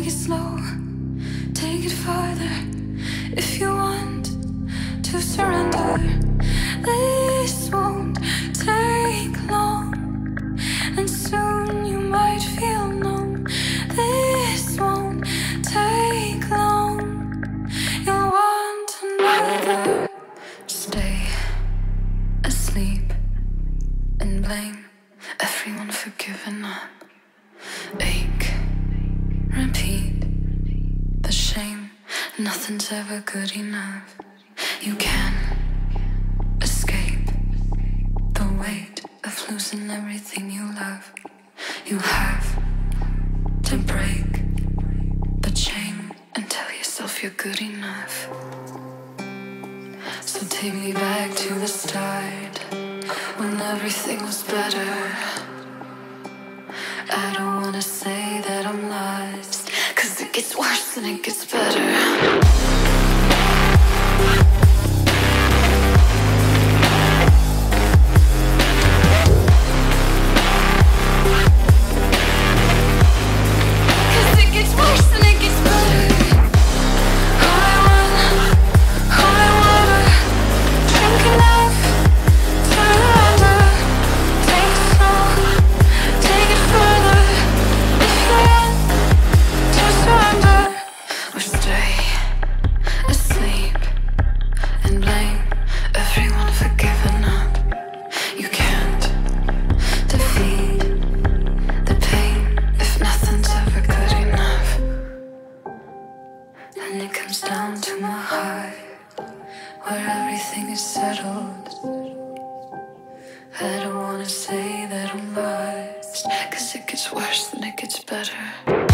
Take it slow, take it farther. If you want to surrender, this won't take long, and soon you might feel numb. This won't take long. You'll want another. Stay asleep and blame everyone for giving up. Ache, repeat the shame. Nothing's ever good enough. You can escape the weight of losing everything you love. You have to break the chain and tell yourself you're good enough. So take me back to the start, when everything was better. I don't wanna say that I'm lost, 'cause it gets worse than it gets better. And it comes down to my heart, where everything is settled. I don't wanna say that I'm lost, 'cause it gets worse than it gets better.